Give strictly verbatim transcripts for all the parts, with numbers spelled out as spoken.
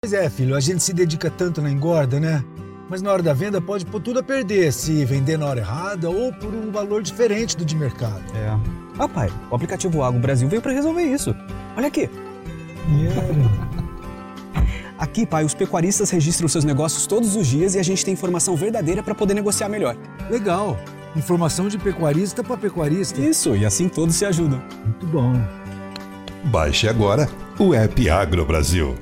Pois é, filho, a gente se dedica tanto na engorda, né? Mas na hora da venda pode pôr tudo a perder se vender na hora errada ou por um valor diferente do de mercado. É. Ah, pai, o aplicativo Agro Brasil veio para resolver isso. Olha aqui. Yeah. Aqui, pai, os pecuaristas registram seus negócios todos os dias e a gente tem informação verdadeira para poder negociar melhor. Legal. Informação de pecuarista para pecuarista. Isso, e assim todos se ajudam. Muito bom. Baixe agora o app Agro Brasil.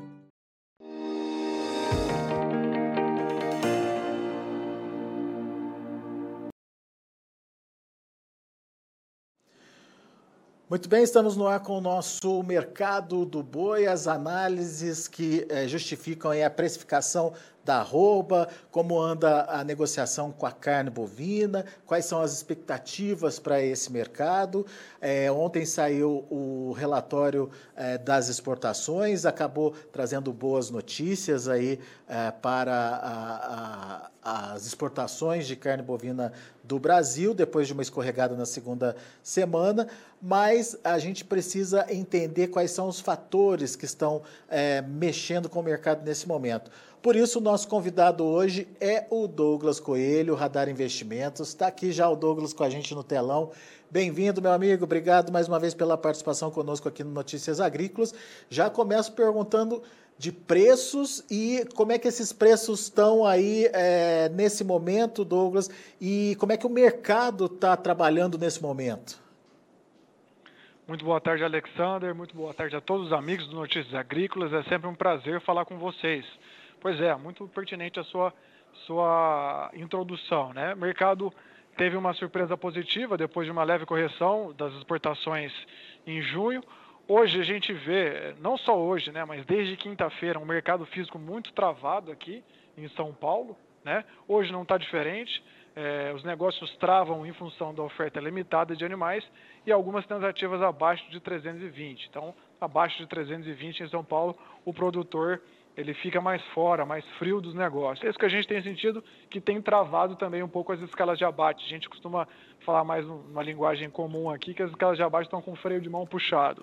Muito bem, estamos no ar com o nosso mercado do boi, as análises que eh, justificam aí a precificação da arroba, como anda a negociação com a carne bovina, quais são as expectativas para esse mercado. É, ontem saiu o relatório é, das exportações, acabou trazendo boas notícias aí é, para a, a, as exportações de carne bovina do Brasil, depois de uma escorregada na segunda semana, mas a gente precisa entender quais são os fatores que estão é, mexendo com o mercado nesse momento. Por isso, o nosso convidado hoje é o Douglas Coelho, Radar Investimentos. Está aqui já o Douglas com a gente no telão. Bem-vindo, meu amigo. Obrigado mais uma vez pela participação conosco aqui no Notícias Agrícolas. Já começo perguntando de preços e como é que esses preços estão aí é, nesse momento, Douglas, e como é que o mercado está trabalhando nesse momento. Muito boa tarde, Alexander. Muito boa tarde a todos os amigos do Notícias Agrícolas. É sempre um prazer falar com vocês. Pois é, muito pertinente a sua, sua introdução, né? O mercado teve uma surpresa positiva depois de uma leve correção das exportações em junho. Hoje a gente vê, não só hoje, né, mas desde quinta-feira, um mercado físico muito travado aqui em São Paulo, né? Hoje não está diferente. É, os negócios travam em função da oferta limitada de animais e algumas tentativas abaixo de trezentos e vinte. Então, abaixo de trezentos e vinte em São Paulo, o produtor ele fica mais fora, mais frio dos negócios. É isso que a gente tem sentido, que tem travado também um pouco as escalas de abate. A gente costuma falar mais numa linguagem comum aqui, que as escalas de abate estão com freio de mão puxado.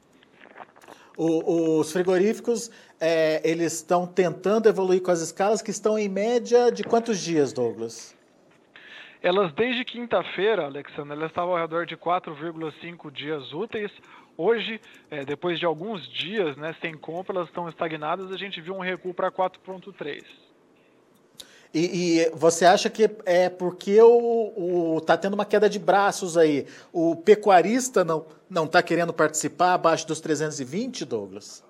O, os frigoríficos, é, eles estão tentando evoluir com as escalas, que estão em média de quantos dias, Douglas? Elas, desde quinta-feira, Alexandre, elas estavam ao redor de quatro vírgula cinco dias úteis. Hoje, é, depois de alguns dias, né, sem compra, elas estão estagnadas, a gente viu um recuo para quatro vírgula três. E, e você acha que é porque o, o, tá tendo uma queda de braços aí, o pecuarista não não está querendo participar abaixo dos trezentos e vinte, Douglas?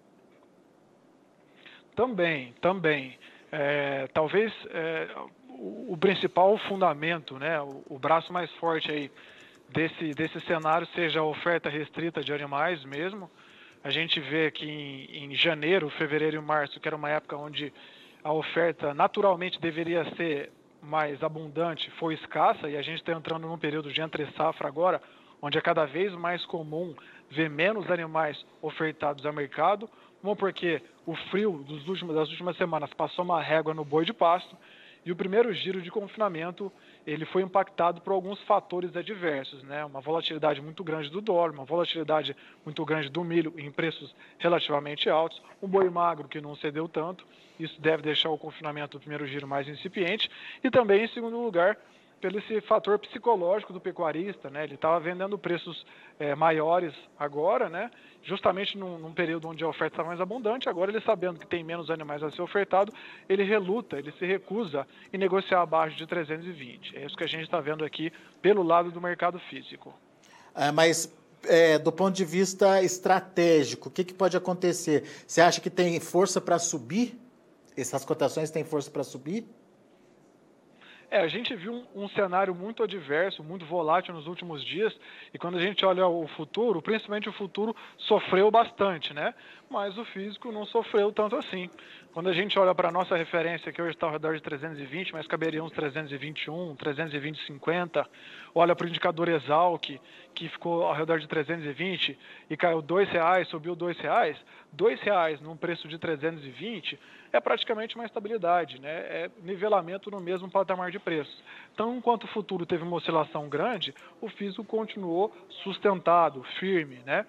Também, também. É, talvez... É, o principal fundamento, né, o, o braço mais forte aí desse, desse cenário seja a oferta restrita de animais mesmo. A gente vê que em, em janeiro, fevereiro e março, que era uma época onde a oferta naturalmente deveria ser mais abundante, foi escassa, e a gente está entrando num período de entre-safra agora, onde é cada vez mais comum ver menos animais ofertados ao mercado, uma porque o frio dos últimos, das últimas semanas passou uma régua no boi de pasto. E o primeiro giro de confinamento, ele foi impactado por alguns fatores adversos, né? Uma volatilidade muito grande do dólar, uma volatilidade muito grande do milho em preços relativamente altos, um boi magro que não cedeu tanto, isso deve deixar o confinamento do primeiro giro mais incipiente, e também, em segundo lugar, pelo esse fator psicológico do pecuarista, né? Ele estava vendendo preços é, maiores agora, né? Justamente num, num período onde a oferta está mais abundante. Agora, ele sabendo que tem menos animais a ser ofertado, ele reluta, ele se recusa em negociar abaixo de trezentos e vinte. É isso que a gente está vendo aqui pelo lado do mercado físico. É, mas é, do ponto de vista estratégico, o que, que pode acontecer? Você acha que tem força para subir? Essas cotações têm força para subir? É, a gente viu um, um cenário muito adverso, muito volátil nos últimos dias, e quando a gente olha o futuro, principalmente o futuro, sofreu bastante, né? Mas o físico não sofreu tanto assim. Quando a gente olha para a nossa referência, que hoje está ao redor de trezentos e vinte, mas caberia uns trezentos e vinte e um, trezentos e vinte e cinquenta, olha para o indicador Exalc, que ficou ao redor de trezentos e vinte e caiu dois reais, subiu dois reais, dois reais num preço de trezentos e vinte é praticamente uma estabilidade, né? É nivelamento no mesmo patamar de preços. Então, enquanto o futuro teve uma oscilação grande, o físico continuou sustentado, firme, né?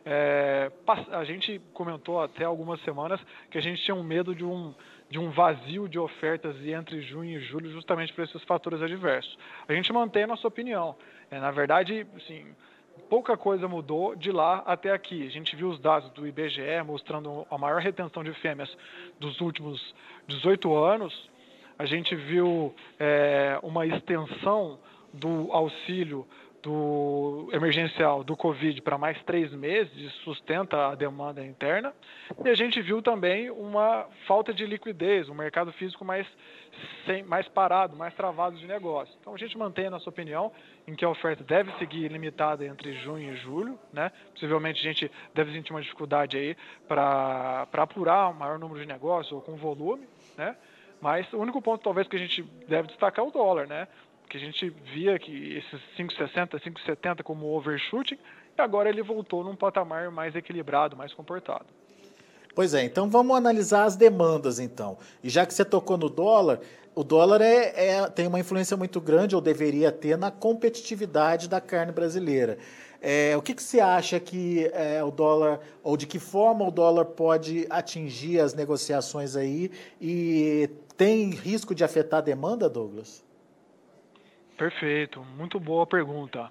É, a gente comentou até algumas semanas que a gente tinha um medo de um, de um vazio de ofertas entre junho e julho justamente por esses fatores adversos. A gente mantém a nossa opinião. É, na verdade, assim, pouca coisa mudou de lá até aqui. A gente viu os dados do I B G E mostrando a maior retenção de fêmeas dos últimos dezoito anos. A gente viu é, uma extensão do auxílio do emergencial do Covid para mais três meses, isso sustenta a demanda interna. E a gente viu também uma falta de liquidez, um mercado físico mais, sem, mais parado, mais travado de negócio. Então a gente mantém a nossa opinião em que a oferta deve seguir limitada entre junho e julho, né? Possivelmente a gente deve sentir uma dificuldade aí para apurar um maior número de negócios ou com volume, né? Mas o único ponto talvez que a gente deve destacar é o dólar, né? Que a gente via que esses cinco e sessenta, cinco e setenta como overshooting, e agora ele voltou num patamar mais equilibrado, mais comportado. Pois é, então vamos analisar as demandas então. E já que você tocou no dólar, o dólar é, é, tem uma influência muito grande, ou deveria ter, na competitividade da carne brasileira. É, o que, que você acha que é, o dólar, ou de que forma o dólar pode atingir as negociações aí, e tem risco de afetar a demanda, Douglas? Perfeito, muito boa pergunta.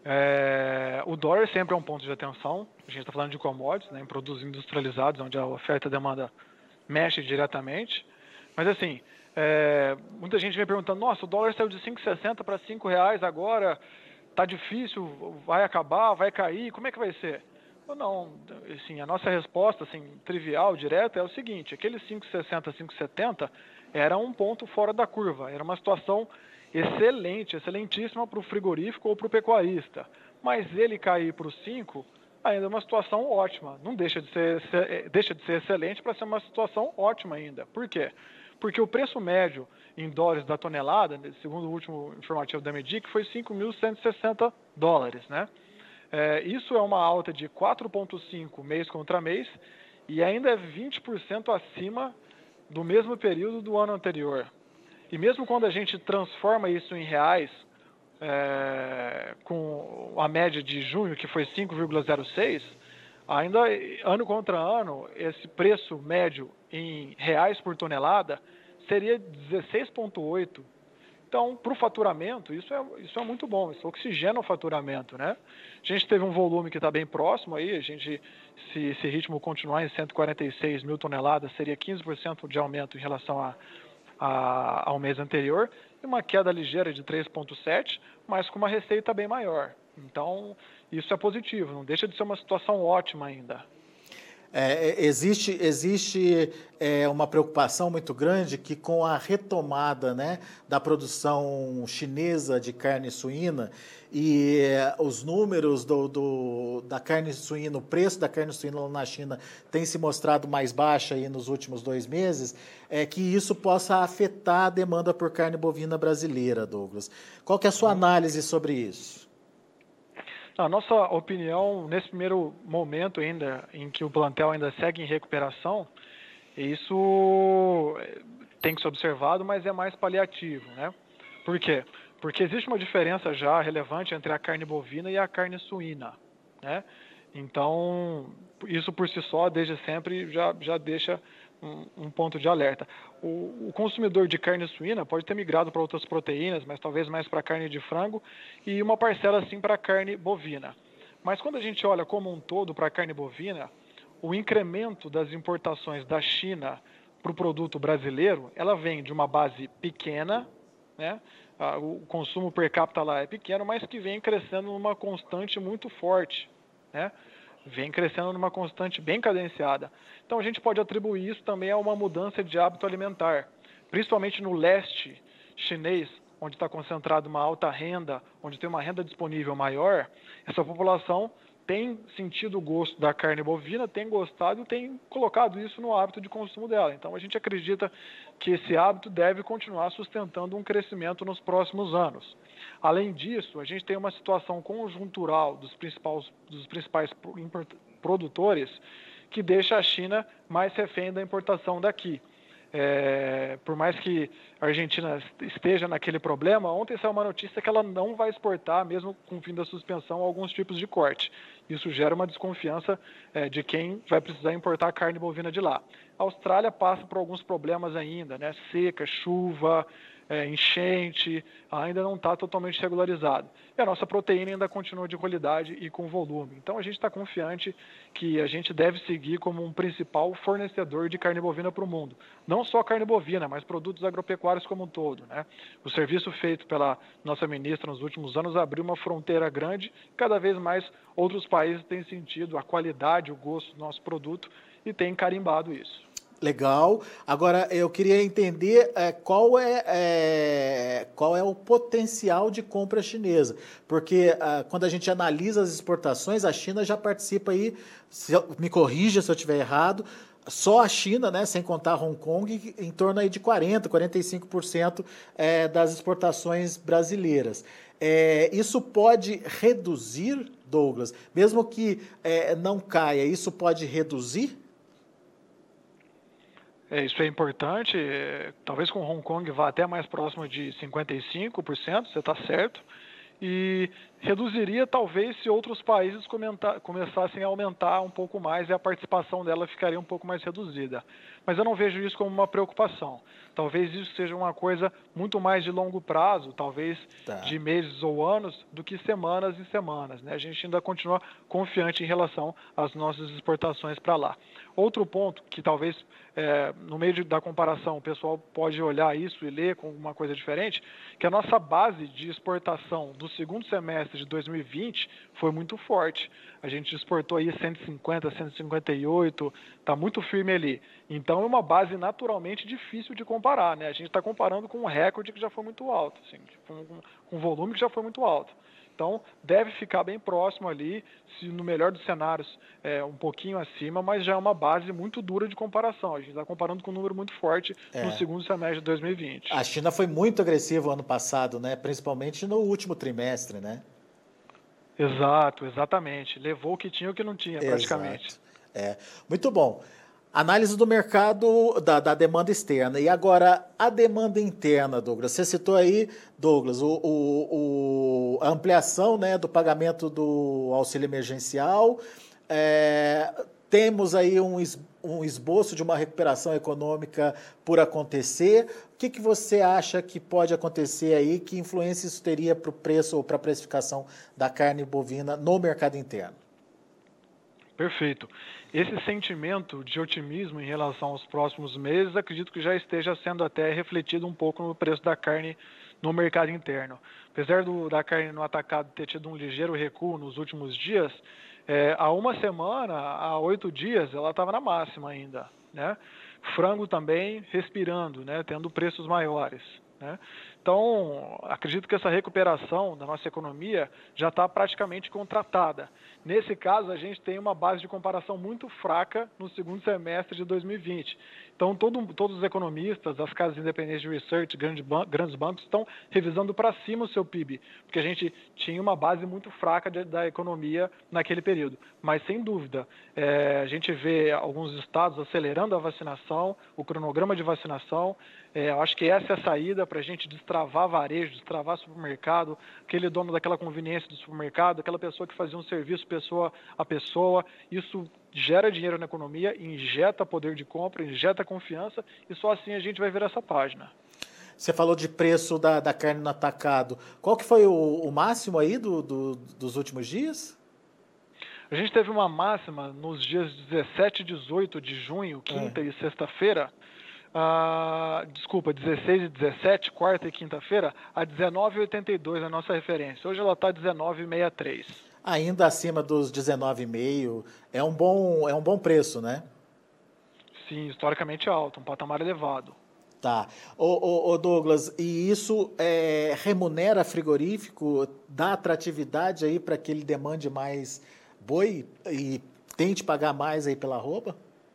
É, o dólar sempre é um ponto de atenção. A gente está falando de commodities, né, em produtos industrializados, onde a oferta e a demanda mexe diretamente. Mas assim, é, muita gente vem perguntando, nossa, o dólar saiu de cinco e sessenta para cinco reais agora, tá difícil, vai acabar, vai cair, como é que vai ser? Não, assim, a nossa resposta assim, trivial, direta, é o seguinte, aqueles cinco e sessenta, cinco e setenta era um ponto fora da curva, era uma situação excelente, excelentíssima para o frigorífico ou para o pecuarista. Mas ele cair para os cinco, ainda é uma situação ótima. Não deixa de ser, deixa de ser excelente para ser uma situação ótima ainda. Por quê? Porque o preço médio em dólares da tonelada, segundo o último informativo da Medic, foi cinco mil cento e sessenta dólares, né? É, isso é uma alta de quatro vírgula cinco mês contra mês e ainda é vinte por cento acima do mesmo período do ano anterior. E mesmo quando a gente transforma isso em reais, é, com a média de junho, que foi cinco vírgula zero seis, ainda ano contra ano, esse preço médio em reais por tonelada seria dezesseis vírgula oito. Então, para o faturamento, isso é, isso é muito bom, isso oxigena o faturamento, né? A gente teve um volume que está bem próximo aí, a gente, se esse ritmo continuar em cento e quarenta e seis mil toneladas, seria quinze por cento de aumento em relação a A, ao mês anterior, e uma queda ligeira de três vírgula sete, mas com uma receita bem maior. Então, isso é positivo, não deixa de ser uma situação ótima ainda. É, existe existe é, uma preocupação muito grande que com a retomada, né, da produção chinesa de carne suína e é, os números do, do, da carne suína, o preço da carne suína lá na China tem se mostrado mais baixa aí nos últimos dois meses, é que isso possa afetar a demanda por carne bovina brasileira, Douglas. Qual que é a sua análise sobre isso? A nossa opinião, nesse primeiro momento ainda, em que o plantel ainda segue em recuperação, isso tem que ser observado, mas é mais paliativo, né? Por quê? Porque existe uma diferença já relevante entre a carne bovina e a carne suína, né? Então, isso por si só, desde sempre, já, já deixa um, um ponto de alerta. O, o consumidor de carne suína pode ter migrado para outras proteínas, mas talvez mais para carne de frango e uma parcela sim para carne bovina. Mas quando a gente olha como um todo para a carne bovina, o incremento das importações da China para o produto brasileiro, ela vem de uma base pequena, né? O consumo per capita lá é pequeno, mas que vem crescendo numa constante muito forte, né? Vem crescendo numa constante bem cadenciada. Então a gente pode atribuir isso também a uma mudança de hábito alimentar, principalmente no leste chinês, onde está concentrada uma alta renda, onde tem uma renda disponível maior. Essa população tem sentido o gosto da carne bovina, tem gostado e tem colocado isso no hábito de consumo dela. Então a gente acredita que esse hábito deve continuar sustentando um crescimento nos próximos anos. Além disso, a gente tem uma situação conjuntural dos principais, dos principais produtores que deixa a China mais refém da importação daqui. É, por mais que a Argentina esteja naquele problema, ontem saiu uma notícia que ela não vai exportar, mesmo com o fim da suspensão, alguns tipos de corte. Isso gera uma desconfiança é, de quem vai precisar importar carne bovina de lá. A Austrália passa por alguns problemas ainda, né? Seca, chuva, é, enchente, ainda não está totalmente regularizado. E a nossa proteína ainda continua de qualidade e com volume. Então a gente está confiante que a gente deve seguir como um principal fornecedor de carne bovina para o mundo. Não só carne bovina, mas produtos agropecuários como um todo, né? O serviço feito pela nossa ministra nos últimos anos abriu uma fronteira grande. Cada vez mais outros países têm sentido a qualidade, o gosto do nosso produto e têm carimbado isso. Legal. Agora, eu queria entender é, qual, é, é, qual é o potencial de compra chinesa, porque ah, quando a gente analisa as exportações, a China já participa aí, se eu, me corrija se eu estiver errado, só a China, né, sem contar Hong Kong, em torno aí de quarenta, quarenta e cinco por cento é, das exportações brasileiras. É, isso pode reduzir, Douglas, mesmo que é, não caia, isso pode reduzir? É, isso é importante, é, talvez com Hong Kong vá até mais próximo de cinquenta e cinco por cento, você está certo, e reduziria talvez se outros países comentar, começassem a aumentar um pouco mais e a participação dela ficaria um pouco mais reduzida. Mas eu não vejo isso como uma preocupação. Talvez isso seja uma coisa muito mais de longo prazo, talvez tá. de meses ou anos, do que semanas e semanas, né? A gente ainda continua confiante em relação às nossas exportações para lá. Outro ponto que talvez é, no meio de, da comparação o pessoal pode olhar isso e ler com uma coisa diferente, que a nossa base de exportação do segundo semestre de dois mil e vinte foi muito forte. A gente exportou aí cento e cinquenta, cento e cinquenta e oito, está muito firme ali. Então é uma base naturalmente difícil de comparar, né? A gente está comparando com um recorde que já foi muito alto, assim, com, com um volume que já foi muito alto. Então, deve ficar bem próximo ali, se no melhor dos cenários, é, um pouquinho acima, mas já é uma base muito dura de comparação. A gente está comparando com um número muito forte é. no segundo semestre de dois mil e vinte. A China foi muito agressiva ano passado, né? Principalmente no último trimestre, né? Exato, exatamente. Levou o que tinha e o que não tinha, praticamente. Exato. É. Muito bom. Análise do mercado, da, da demanda externa. E agora, a demanda interna, Douglas. Você citou aí, Douglas, o, o, o, a ampliação, né, do pagamento do auxílio emergencial. É, temos aí um, es, um esboço de uma recuperação econômica por acontecer. O que, que você acha que pode acontecer aí? Que influência isso teria para o preço ou para a precificação da carne bovina no mercado interno? Perfeito. Esse sentimento de otimismo em relação aos próximos meses, acredito que já esteja sendo até refletido um pouco no preço da carne no mercado interno. Apesar do, da carne no atacado ter tido um ligeiro recuo nos últimos dias, é, há uma semana, há oito dias, ela estava na máxima ainda, né? Frango também respirando, né? Tendo preços maiores, né? Então, acredito que essa recuperação da nossa economia já está praticamente contratada. Nesse caso, a gente tem uma base de comparação muito fraca no segundo semestre de dois mil e vinte. Então, todo, todos os economistas, as casas independentes de research, grandes, ban grandes bancos, estão revisando para cima o seu P I B, porque a gente tinha uma base muito fraca de, da economia naquele período. Mas, sem dúvida, é, a gente vê alguns estados acelerando a vacinação, o cronograma de vacinação. É, eu acho que essa é a saída para a gente destravar varejo, destravar supermercado, aquele dono daquela conveniência do supermercado, aquela pessoa que fazia um serviço pessoa a pessoa. Isso gera dinheiro na economia, injeta poder de compra, injeta confiança, e só assim a gente vai ver essa página. Você falou de preço da, da carne no atacado. Qual que foi o, o máximo aí do, do, dos últimos dias? A gente teve uma máxima nos dias dezessete e dezoito de junho, quinta é. e sexta-feira, Uh, desculpa, dezesseis e dezessete, quarta e quinta-feira, a dezenove e oitenta e dois a nossa referência. Hoje ela está dezenove e sessenta e três. Ainda acima dos dezenove e meio, é um bom, é um bom preço, né? Sim, historicamente alto, um patamar elevado. Tá. Ô, ô, ô Douglas, e isso é, remunera frigorífico, dá atratividade aí para que ele demande mais boi e tente pagar mais aí pela arroba?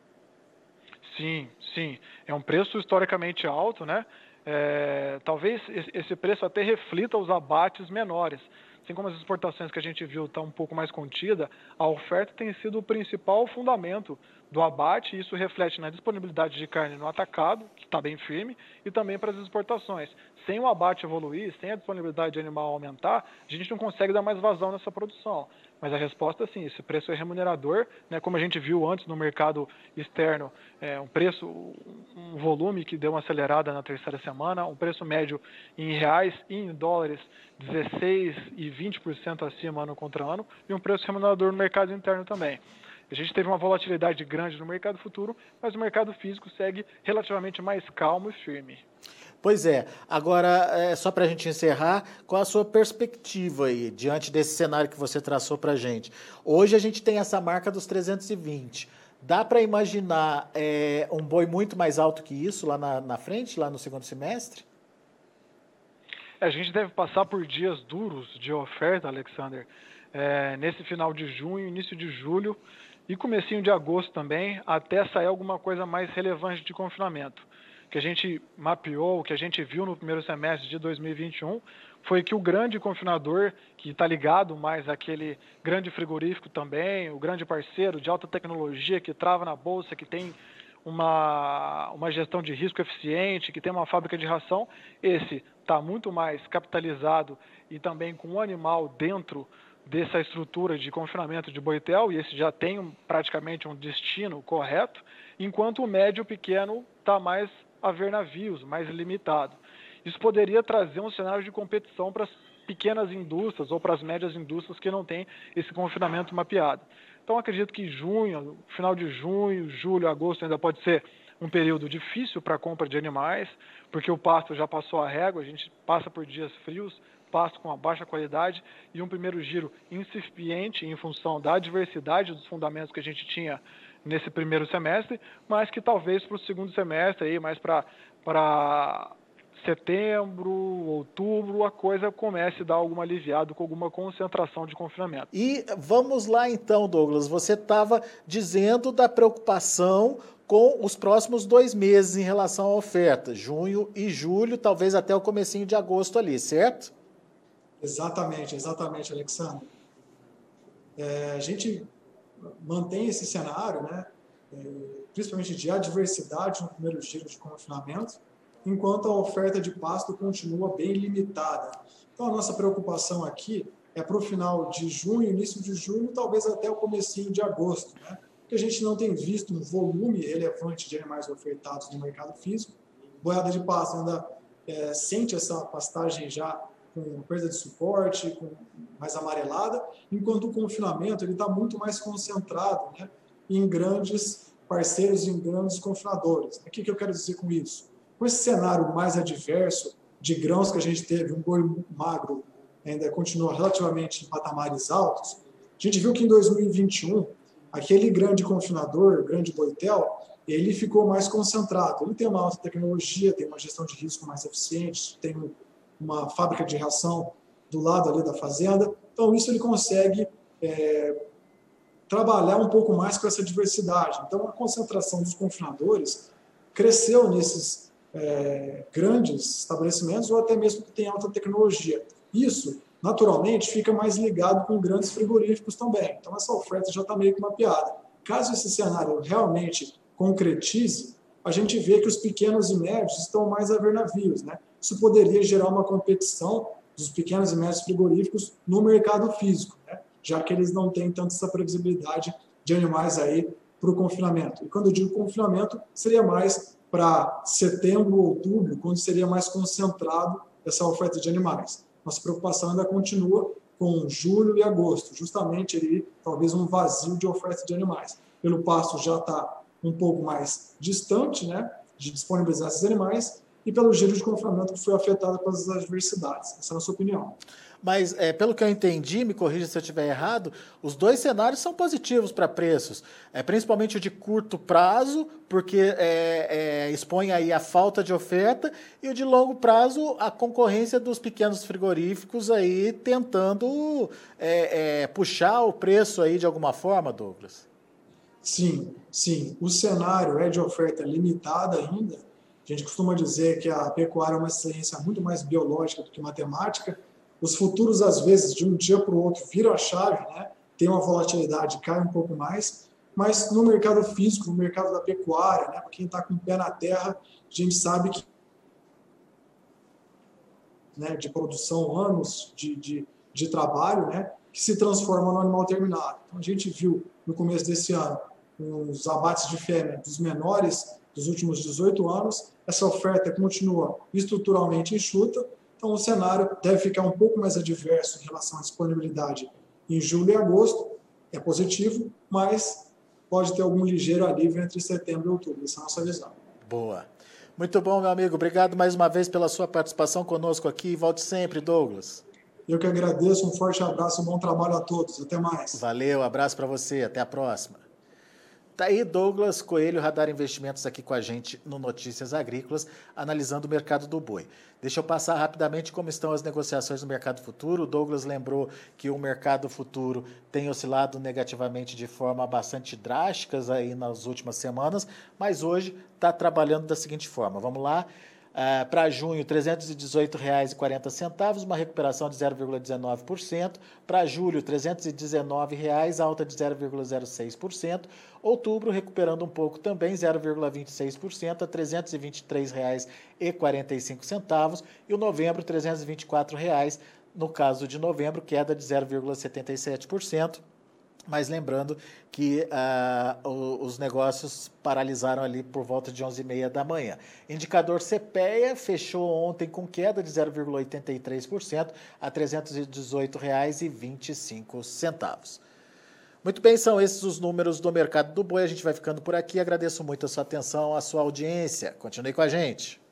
Sim, sim. É um preço historicamente alto, né? É, talvez esse preço até reflita os abates menores. assim como as exportações que a gente viu estão um pouco mais contida, a oferta tem sido o principal fundamento do abate, e isso reflete na disponibilidade de carne no atacado, que está bem firme, e também para as exportações. Sem o abate evoluir, sem a disponibilidade de animal aumentar, a gente não consegue dar mais vazão nessa produção. Mas a resposta, sim, esse preço é remunerador, né, como a gente viu antes no mercado externo, é, um preço, um volume que deu uma acelerada na terceira semana, um preço médio em reais e em dólares dezesseis e vinte por cento acima ano contra ano, e um preço remunerador no mercado interno também. A gente teve uma volatilidade grande no mercado futuro, mas o mercado físico segue relativamente mais calmo e firme. Pois é. Agora, é, só para a gente encerrar, qual a sua perspectiva aí, diante desse cenário que você traçou para a gente? Hoje a gente tem essa marca dos trezentos e vinte. Dá para imaginar é, um boi muito mais alto que isso lá na, na frente, lá no segundo semestre? A gente deve passar por dias duros de oferta, Alexander, é, nesse final de junho, início de julho e comecinho de agosto também, até sair alguma coisa mais relevante de confinamento. O que a gente mapeou, o que a gente viu no primeiro semestre de dois mil e vinte e um, foi que o grande confinador, que está ligado mais àquele grande frigorífico também, o grande parceiro de alta tecnologia que trava na bolsa, que tem uma, uma gestão de risco eficiente, que tem uma fábrica de ração, esse está muito mais capitalizado e também com o animal dentro dessa estrutura de confinamento de boitel, e esse já tem um, praticamente um destino correto, enquanto o médio e pequeno está mais a ver navios, mais limitado. Isso poderia trazer um cenário de competição para as pequenas indústrias ou para as médias indústrias que não têm esse confinamento mapeado. Então, acredito que junho, final de junho, julho, agosto ainda pode ser um período difícil para a compra de animais, porque o pasto já passou a régua, a gente passa por dias frios, pasto com uma baixa qualidade e um primeiro giro incipiente em função da diversidade dos fundamentos que a gente tinha nesse primeiro semestre, mas que talvez para o segundo semestre, aí, mais para para setembro, outubro, a coisa comece a dar alguma aliviada com alguma concentração de confinamento. E vamos lá então, Douglas, você estava dizendo da preocupação com os próximos dois meses em relação à oferta, junho e julho, talvez até o comecinho de agosto ali, certo? Exatamente, exatamente, Alexandre. É, a gente mantém esse cenário, né, é, principalmente de adversidade no primeiro giro de confinamento, enquanto a oferta de pasto continua bem limitada. Então, a nossa preocupação aqui é para o final de junho, início de julho, talvez até o comecinho de agosto, né, porque a gente não tem visto um volume relevante de animais ofertados no mercado físico. Boiada de pasto ainda é, sente essa pastagem já com perda de suporte, com mais amarelada, enquanto o confinamento está muito mais concentrado, né, em grandes parceiros, em grandes confinadores. O que, que eu quero dizer com isso? Com esse cenário mais adverso de grãos que a gente teve, um boi magro ainda continua relativamente em patamares altos, a gente viu que em dois mil e vinte e um, aquele grande confinador, grande boitel, ele ficou mais concentrado. Ele tem uma alta tecnologia, tem uma gestão de risco mais eficiente, tem um uma fábrica de ração do lado ali da fazenda, então isso ele consegue é, trabalhar um pouco mais com essa diversidade. Então a concentração dos confinadores cresceu nesses é, grandes estabelecimentos ou até mesmo que tem alta tecnologia. Isso, naturalmente, fica mais ligado com grandes frigoríficos também. Então essa oferta já está meio que mapeada. Caso esse cenário realmente concretize, a gente vê que os pequenos e médios estão mais a ver navios, né? Isso poderia gerar uma competição dos pequenos e médios frigoríficos no mercado físico, né? Já que eles não têm tanto essa previsibilidade de animais aí para o confinamento. E quando eu digo confinamento, seria mais para setembro, outubro, quando seria mais concentrado essa oferta de animais. Nossa preocupação ainda continua com julho e agosto, justamente ali, talvez um vazio de oferta de animais. Pelo pasto já está um pouco mais distante, né, de disponibilizar esses animais, e pelo giro de confinamento que foi afetado pelas adversidades. Essa é a nossa opinião. Mas, é, pelo que eu entendi, me corrija se eu estiver errado, os dois cenários são positivos para preços, é, principalmente o de curto prazo, porque é, é, expõe aí a falta de oferta, e o de longo prazo, a concorrência dos pequenos frigoríficos aí tentando é, é, puxar o preço aí de alguma forma, Douglas? Sim, sim. O cenário é de oferta limitada ainda. A gente costuma dizer que a pecuária é uma ciência muito mais biológica do que matemática. Os futuros, às vezes, de um dia para o outro, viram a chave, né? Tem uma volatilidade, cai um pouco mais, mas no mercado físico, no mercado da pecuária, né? Para quem está com o pé na terra, a gente sabe que né, de produção, anos de, de, de trabalho, né, que se transforma no animal terminado. Então, a gente viu no começo desse ano os abates de fêmea dos menores dos últimos dezoito anos, essa oferta continua estruturalmente enxuta, então o cenário deve ficar um pouco mais adverso em relação à disponibilidade em julho e agosto, é positivo, mas pode ter algum ligeiro alívio entre setembro e outubro, essa é a nossa visão. Boa. Muito bom, meu amigo. Obrigado mais uma vez pela sua participação conosco aqui. Volte sempre, Douglas. Eu que agradeço. Um forte abraço, um bom trabalho a todos. Até mais. Valeu, abraço para você. Até a próxima. Tá aí Douglas Coelho, Radar Investimentos, aqui com a gente no Notícias Agrícolas, analisando o mercado do boi. Deixa eu passar rapidamente como estão as negociações no mercado futuro. O Douglas lembrou que o mercado futuro tem oscilado negativamente de forma bastante drástica aí nas últimas semanas, mas hoje está trabalhando da seguinte forma. Vamos lá. Uh, para junho, trezentos e dezoito reais e quarenta centavos, uma recuperação de zero vírgula dezenove por cento. Para julho, trezentos e dezenove reais, alta de zero vírgula zero seis por cento. Outubro, recuperando um pouco também, zero vírgula vinte e seis por cento a trezentos e vinte e três reais e quarenta e cinco centavos. E o novembro, trezentos e vinte e quatro reais, no caso de novembro, queda de zero vírgula setenta e sete por cento. Mas lembrando que uh, os negócios paralisaram ali por volta de onze e meia da manhã. Indicador CPEA fechou ontem com queda de zero vírgula oitenta e três por cento a trezentos e dezoito reais e vinte e cinco centavos. Muito bem, são esses os números do mercado do boi. A gente vai ficando por aqui. Agradeço muito a sua atenção, a sua audiência. Continue com a gente.